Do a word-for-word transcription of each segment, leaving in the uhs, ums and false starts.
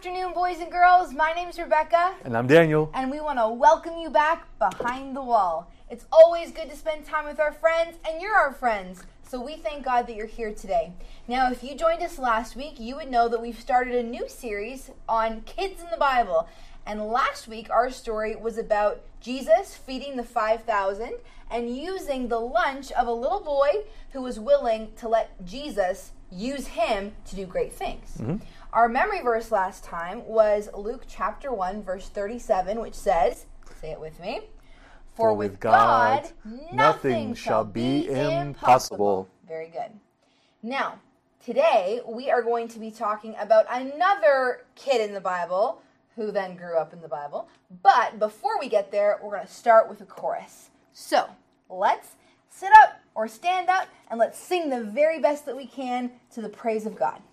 afternoon, boys and girls. My name's Rebecca. And I'm Daniel. And we want to welcome you back behind the wall. It's always good to spend time with our friends, and you're our friends. So we thank God that you're here today. Now, if you joined us last week, you would know that we've started a new series on kids in the Bible. And last week, our story was about Jesus feeding the five thousand and using the lunch of a little boy who was willing to let Jesus use him to do great things. Mm-hmm. Our memory verse last time was Luke chapter one, verse thirty-seven, which says, say it with me, For, For with God, God nothing, nothing shall be impossible. impossible. Very good. Now, today we are going to be talking about another kid in the Bible who then grew up in the Bible. But before we get there, we're going to start with a chorus. So, let's sit up or stand up and let's sing the very best that we can to the praise of God.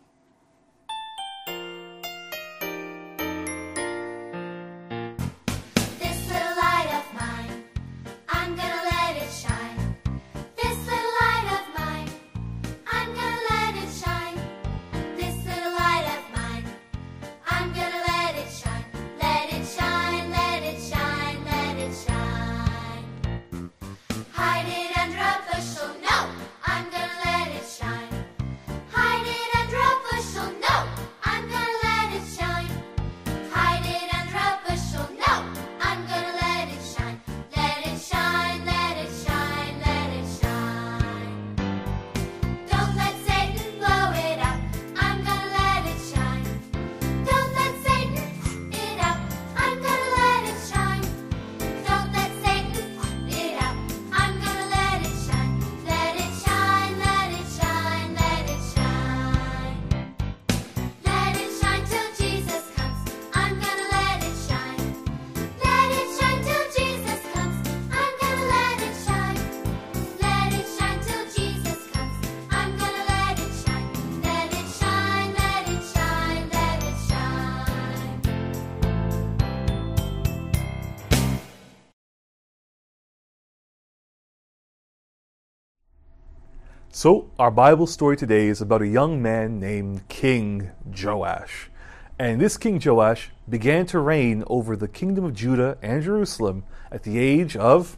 So, our Bible story today is about a young man named King Joash. And this King Joash began to reign over the kingdom of Judah and Jerusalem at the age of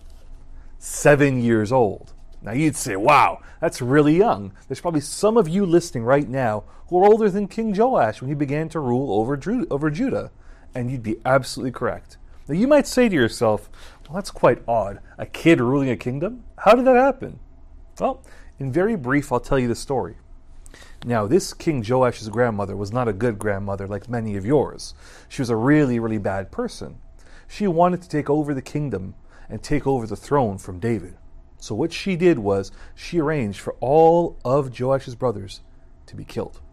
seven years old. Now you'd say, wow, that's really young. There's probably some of you listening right now who are older than King Joash when he began to rule over, Dru- over Judah. And you'd be absolutely correct. Now you might say to yourself, well, that's quite odd. A kid ruling a kingdom? How did that happen? Well, in very brief, I'll tell you the story. Now, this King Joash's grandmother was not a good grandmother like many of yours. She was a really, really bad person. She wanted to take over the kingdom and take over the throne from David. So what she did was she arranged for all of Joash's brothers to be killed.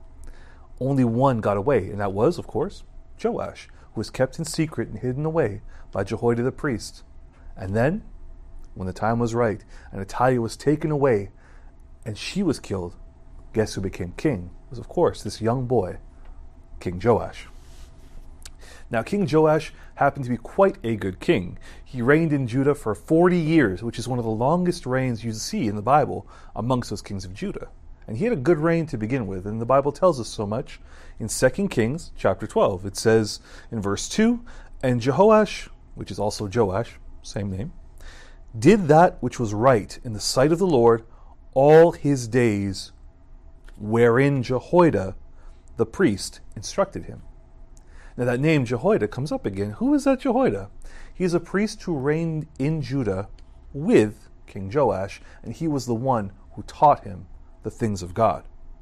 Only one got away, and that was, of course, Joash, who was kept in secret and hidden away by Jehoiada the priest. And then, when the time was right, and Athaliah was taken away, and she was killed, guess who became king? It was, of course, this young boy, King Joash. Now, King Joash happened to be quite a good king. He reigned in Judah for forty years, which is one of the longest reigns you see in the Bible amongst those kings of Judah. And he had a good reign to begin with, and the Bible tells us so much. In Second Kings chapter twelve, it says in verse two, And Jehoash, which is also Joash, same name, did that which was right in the sight of the Lord all his days, wherein Jehoiada the priest instructed him. Now that name Jehoiada comes up again. Who is that Jehoiada? He is a priest who reigned in Judah with King Joash, and he was the one who taught him the things of God.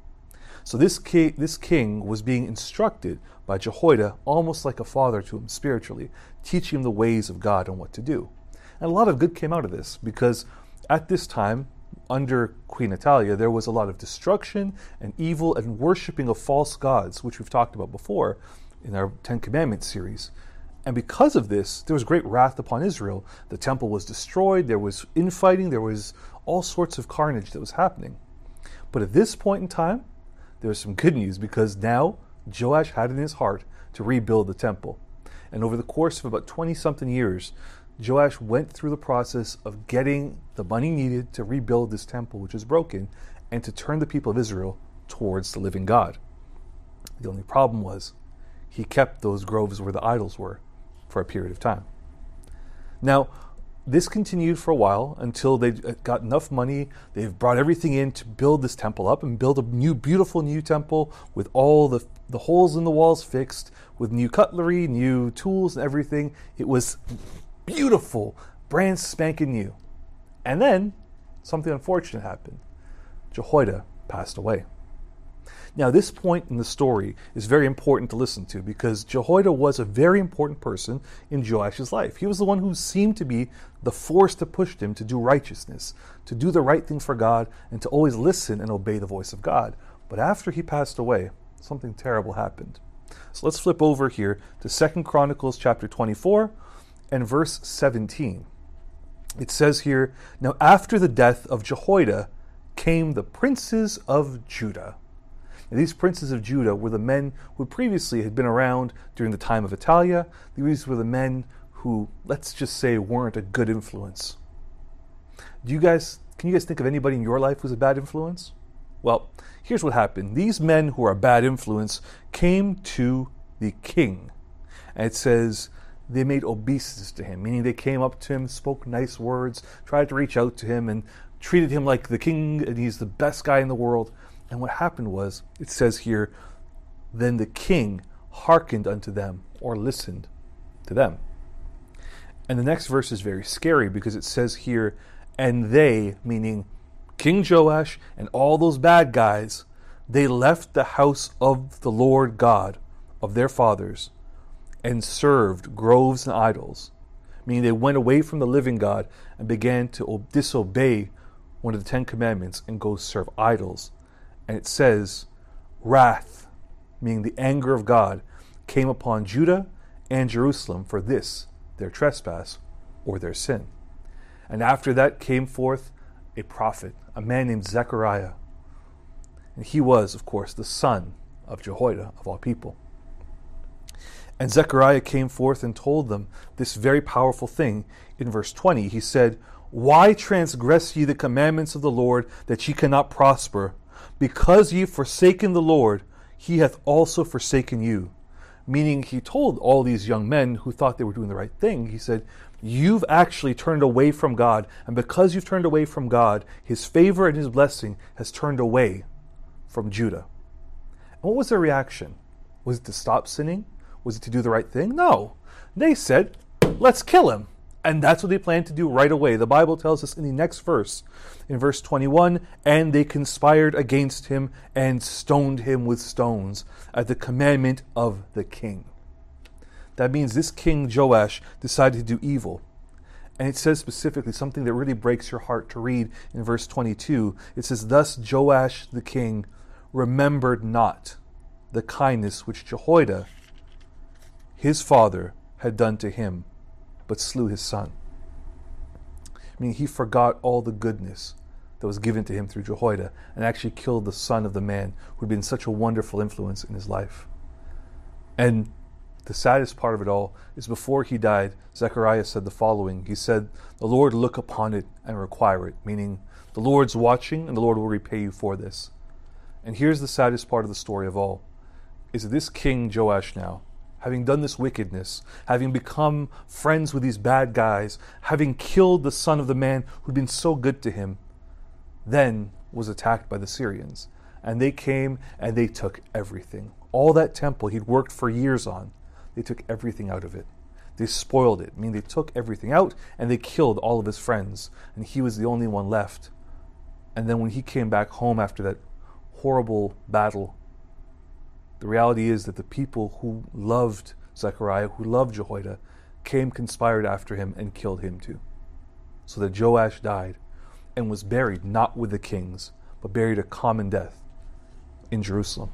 So this king, this king was being instructed by Jehoiada almost like a father to him spiritually, teaching him the ways of God and what to do. And a lot of good came out of this, because at this time, under Queen Athaliah, there was a lot of destruction and evil and worshiping of false gods, which we've talked about before in our Ten Commandments series. And because of this, there was great wrath upon Israel. The temple was destroyed, there was infighting, there was all sorts of carnage that was happening. But at this point in time, there was some good news, because now Joash had in his heart to rebuild the temple. And over the course of about twenty-something years, Joash went through the process of getting the money needed to rebuild this temple, which was broken, and to turn the people of Israel towards the living God. The only problem was he kept those groves where the idols were for a period of time. Now, this continued for a while until they got enough money. They've brought everything in to build this temple up and build a new, beautiful new temple with all the, the holes in the walls fixed, with new cutlery, new tools and everything. It was beautiful, brand spanking new. And then something unfortunate happened. Jehoiada passed away. Now, this point in the story is very important to listen to because Jehoiada was a very important person in Joash's life. He was the one who seemed to be the force that pushed him to do righteousness, to do the right thing for God, and to always listen and obey the voice of God. But after he passed away, something terrible happened. So let's flip over here to Second Chronicles chapter twenty-four and verse seventeen. It says here, "Now after the death of Jehoiada came the princes of Judah." And these princes of Judah were the men who previously had been around during the time of Italia. These were the men who, let's just say, weren't a good influence. Do you guys, can you guys think of anybody in your life who's a bad influence? Well, here's what happened. These men who are a bad influence came to the king. And it says they made obeisance to him, meaning they came up to him, spoke nice words, tried to reach out to him, and treated him like the king, and he's the best guy in the world. And what happened was, it says here, then the king hearkened unto them, or listened to them. And the next verse is very scary because it says here, and they, meaning King Joash and all those bad guys, they left the house of the Lord God of their fathers and served groves and idols. Meaning they went away from the living God and began to disobey one of the Ten Commandments and go serve idols. And it says, wrath, meaning the anger of God, came upon Judah and Jerusalem for this, their trespass or their sin. And after that came forth a prophet, a man named Zechariah. And he was, of course, the son of Jehoiada, of all people. And Zechariah came forth and told them this very powerful thing. In verse twenty, he said, why transgress ye the commandments of the Lord, that ye cannot prosper? Because ye have forsaken the Lord, he hath also forsaken you. Meaning he told all these young men who thought they were doing the right thing, he said, you've actually turned away from God. And because you've turned away from God, his favor and his blessing has turned away from Judah. And what was their reaction? Was it to stop sinning? Was it to do the right thing? No. They said, let's kill him. And that's what they planned to do right away. The Bible tells us in the next verse, in verse twenty-one, and they conspired against him and stoned him with stones at the commandment of the king. That means this king Joash decided to do evil. And it says specifically something that really breaks your heart to read in verse twenty-two. It says, thus Joash the king remembered not the kindness which Jehoiada, his father, had done to him, but slew his son. I mean, he forgot all the goodness that was given to him through Jehoiada and actually killed the son of the man who had been such a wonderful influence in his life. And the saddest part of it all is before he died, Zechariah said the following. He said, the Lord look upon it and require it, meaning the Lord's watching and the Lord will repay you for this. And here's the saddest part of the story of all, is that this king Joash now, having done this wickedness, having become friends with these bad guys, having killed the son of the man who'd been so good to him, then was attacked by the Syrians. And they came and they took everything. All that temple he'd worked for years on, they took everything out of it. They spoiled it. I mean, they took everything out and they killed all of his friends. And he was the only one left. And then when he came back home after that horrible battle, the reality is that the people who loved Zechariah, who loved Jehoiada, came, conspired after him, and killed him too. So that Joash died and was buried not with the kings, but buried a common death in Jerusalem.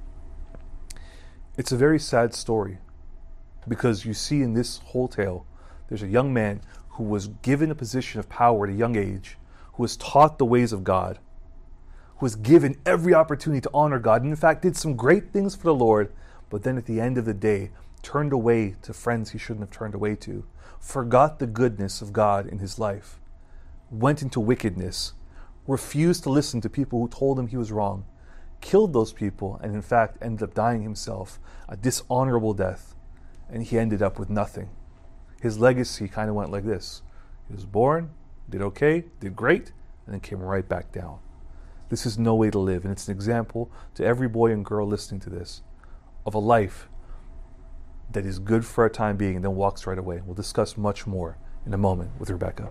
It's a very sad story because you see in this whole tale, there's a young man who was given a position of power at a young age, who was taught the ways of God, who was given every opportunity to honor God, and in fact did some great things for the Lord, but then at the end of the day turned away to friends he shouldn't have turned away to, forgot the goodness of God in his life, went into wickedness, refused to listen to people who told him he was wrong, killed those people and in fact ended up dying himself a dishonorable death, and he ended up with nothing. His legacy kind of went like this. He was born, did okay, did great, and then came right back down. This is no way to live, and it's an example to every boy and girl listening to this of a life that is good for a time being and then walks right away. We'll discuss much more in a moment with Rebecca.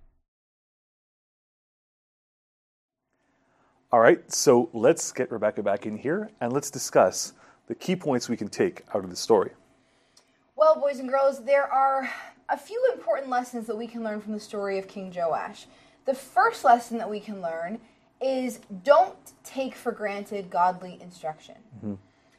All right, so let's get Rebecca back in here and let's discuss the key points we can take out of the story. Well, boys and girls, there are a few important lessons that we can learn from the story of King Joash. The first lesson that we can learn is don't take for granted godly instruction. Mm-hmm.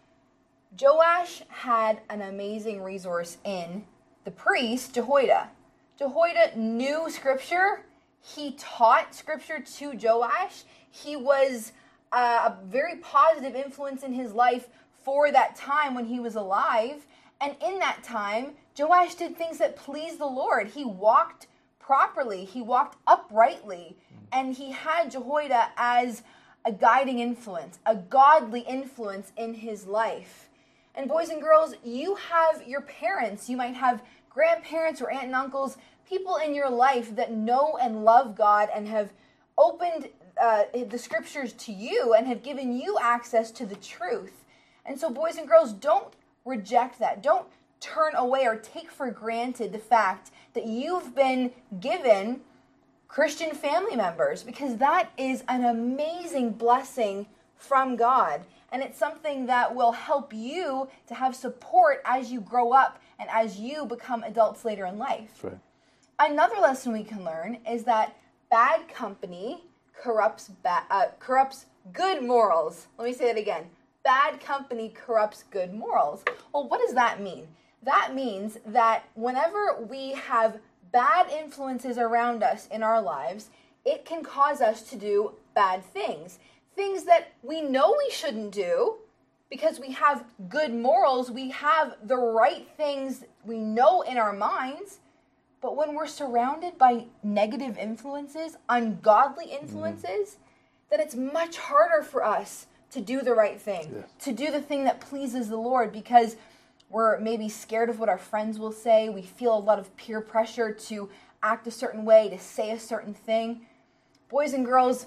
Joash had an amazing resource in the priest, Jehoiada. Jehoiada knew Scripture. He taught Scripture to Joash. He was uh, a very positive influence in his life for that time when he was alive. And in that time, Joash did things that pleased the Lord. He walked properly. He walked uprightly. And he had Jehoiada as a guiding influence, a godly influence in his life. And boys and girls, you have your parents. You might have grandparents or aunt and uncles, people in your life that know and love God and have opened uh, the Scriptures to you and have given you access to the truth. And so, boys and girls, don't reject that. Don't turn away or take for granted the fact that you've been given Christian family members, because that is an amazing blessing from God. And it's something that will help you to have support as you grow up and as you become adults later in life. Right. Another lesson we can learn is that bad company corrupts ba- uh, corrupts good morals. Let me say that again. Bad company corrupts good morals. Well, what does that mean? That means that whenever we have bad influences around us in our lives, it can cause us to do bad things. Things that we know we shouldn't do because we have good morals, we have the right things we know in our minds, but when we're surrounded by negative influences, ungodly influences, mm-hmm. then it's much harder for us to do the right thing, yeah. to do the thing that pleases the Lord, because we're maybe scared of what our friends will say. We feel a lot of peer pressure to act a certain way, to say a certain thing. Boys and girls,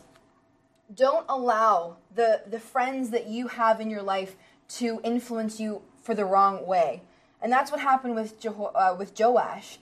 don't allow the, the friends that you have in your life to influence you for the wrong way. And that's what happened with Jeho- uh, with Joash.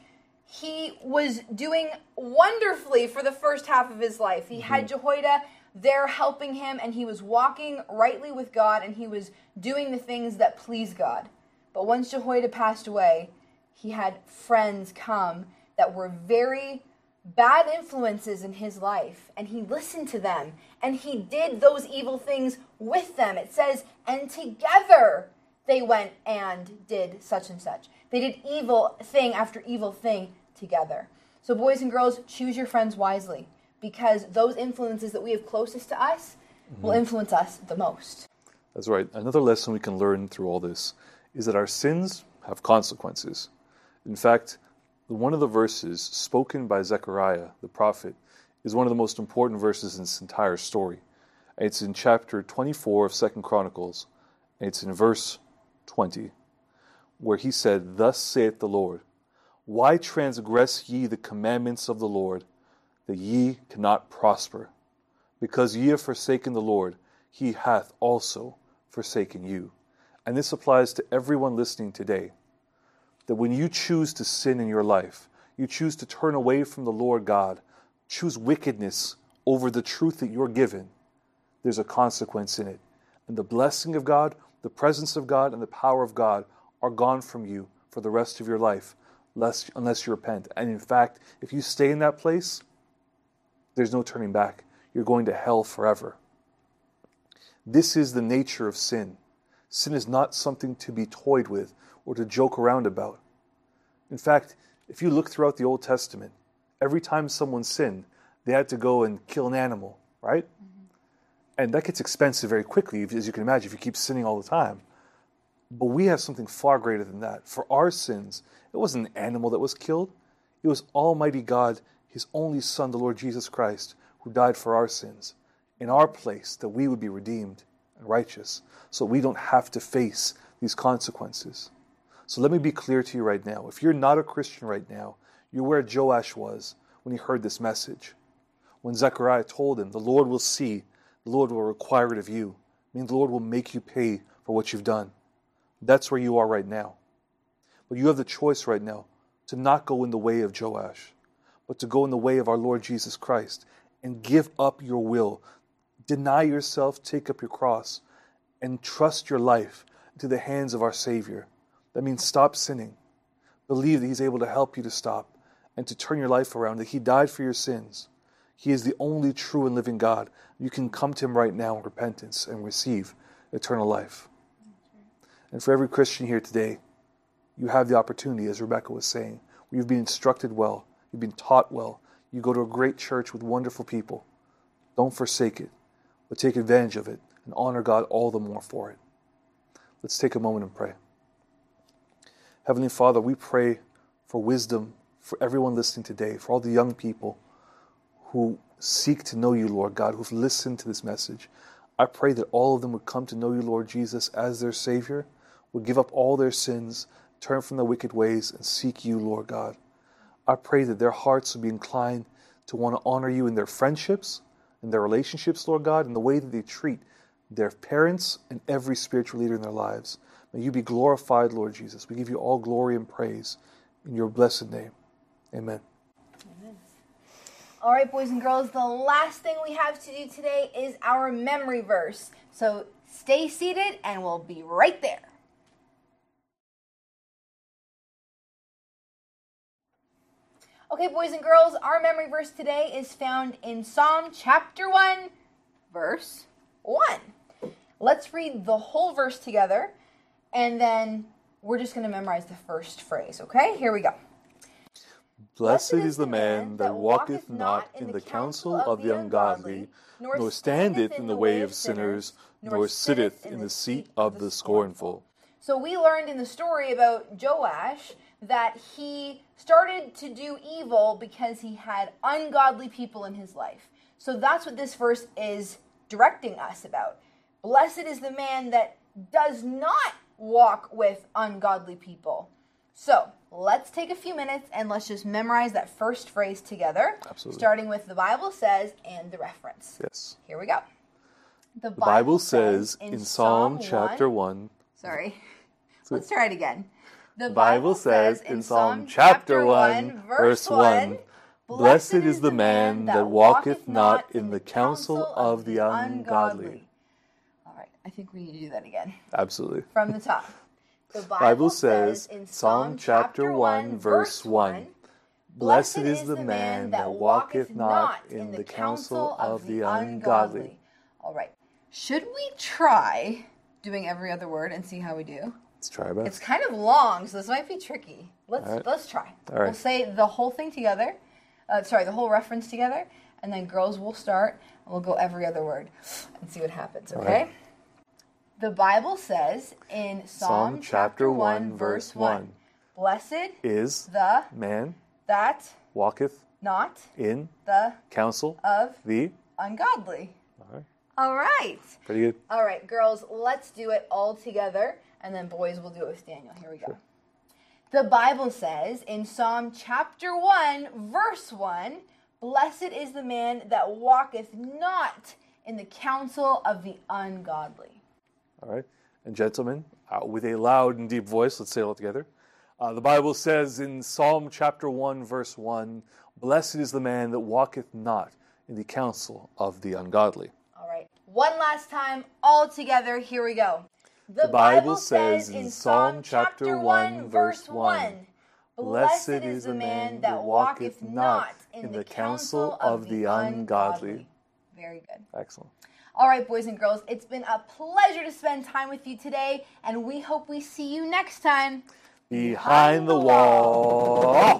He was doing wonderfully for the first half of his life. He mm-hmm. had Jehoiada there helping him, and he was walking rightly with God, and he was doing the things that please God. But once Jehoiada passed away, he had friends come that were very bad influences in his life, and he listened to them, and he did those evil things with them. It says, and together they went and did such and such. They did evil thing after evil thing together. So boys and girls, choose your friends wisely, because those influences that we have closest to us mm-hmm. will influence us the most. That's right. Another lesson we can learn through all this is that our sins have consequences. In fact, one of the verses spoken by Zechariah, the prophet, is one of the most important verses in this entire story. It's in chapter twenty-four of Second Chronicles, and it's in verse twenty, where he said, "Thus saith the Lord, why transgress ye the commandments of the Lord, that ye cannot prosper? Because ye have forsaken the Lord, he hath also forsaken you." And this applies to everyone listening today. That when you choose to sin in your life, you choose to turn away from the Lord God, choose wickedness over the truth that you're given, there's a consequence in it. And the blessing of God, the presence of God, and the power of God are gone from you for the rest of your life, lest, unless you repent. And in fact, if you stay in that place, there's no turning back. You're going to hell forever. This is the nature of sin. Sin is not something to be toyed with or to joke around about. In fact, if you look throughout the Old Testament, every time someone sinned, they had to go and kill an animal, right? Mm-hmm. And that gets expensive very quickly, as you can imagine, if you keep sinning all the time. But we have something far greater than that. For our sins, it wasn't an animal that was killed. It was Almighty God, His only Son, the Lord Jesus Christ, who died for our sins, in our place, that we would be redeemed and righteous, so we don't have to face these consequences. So let me be clear to you right now. If you're not a Christian right now, you're where Joash was when he heard this message. When Zechariah told him, the Lord will see, the Lord will require it of you. I mean, the Lord will make you pay for what you've done. That's where you are right now. But you have the choice right now to not go in the way of Joash, but to go in the way of our Lord Jesus Christ and give up your will. Deny yourself, take up your cross, and trust your life into the hands of our Savior. That means stop sinning. Believe that He's able to help you to stop and to turn your life around, that He died for your sins. He is the only true and living God. You can come to Him right now in repentance and receive eternal life. And for every Christian here today, you have the opportunity, as Rebecca was saying, where you've been instructed well, you've been taught well, you go to a great church with wonderful people. Don't forsake it, but take advantage of it and honor God all the more for it. Let's take a moment and pray. Heavenly Father, we pray for wisdom for everyone listening today, for all the young people who seek to know you, Lord God, who've listened to this message. I pray that all of them would come to know you, Lord Jesus, as their Savior, would give up all their sins, turn from their wicked ways, and seek you, Lord God. I pray that their hearts would be inclined to want to honor you in their friendships, in their relationships, Lord God, in the way that they treat their parents and every spiritual leader in their lives. May you be glorified, Lord Jesus. We give you all glory and praise in your blessed name. Amen. Amen. All right, boys and girls, the last thing we have to do today is our memory verse. So stay seated and we'll be right there. Okay, boys and girls, our memory verse today is found in Psalm chapter one, verse one. Let's read the whole verse together, and then we're just going to memorize the first phrase, okay? Here we go. Blessed is the man that walketh not in the counsel of the ungodly, nor standeth in the way of sinners, nor sitteth in the seat of the scornful. So we learned in the story about Joash that he started to do evil because he had ungodly people in his life. So that's what this verse is directing us about. Blessed is the man that does not walk with ungodly people. So let's take a few minutes and let's just memorize that first phrase together. Absolutely. Starting with the Bible says and the reference. Yes. Here we go. The, the Bible, Bible says in Psalm, Psalm chapter one. Sorry. Let's try it again. The Bible says in Psalm chapter one, verse one, Blessed is the man that walketh not in the counsel of the ungodly. All right, I think we need to do that again. Absolutely. From the top. The Bible, Bible says in Psalm chapter one, verse one, Blessed is the man that walketh not in the counsel of the ungodly. All right. Should we try doing every other word and see how we do? Let's try our best. It's kind of long, so this might be tricky. Let's right. let's try. All right. We'll say the whole thing together. Uh, sorry, the whole reference together, and then girls will start, and we'll go every other word and see what happens, okay? Right. The Bible says in Psalm, Psalm chapter one, verse one, Blessed is the man that walketh not in the counsel of the ungodly. All right. All right. Pretty good. All right, girls, let's do it all together, and then boys will do it with Daniel. Here we go. Sure. The Bible says in Psalm chapter one, verse one, Blessed is the man that walketh not in the counsel of the ungodly. All right. And gentlemen, uh, with a loud and deep voice, let's say it all together. Uh, the Bible says in Psalm chapter one, verse one, Blessed is the man that walketh not in the counsel of the ungodly. All right. One last time, all together, here we go. The, the Bible, Bible says in Psalm chapter one, verse one, Blessed is the man that walketh not in the counsel of the ungodly. Very good. Excellent. All right, boys and girls, it's been a pleasure to spend time with you today, and we hope we see you next time. Behind the wall.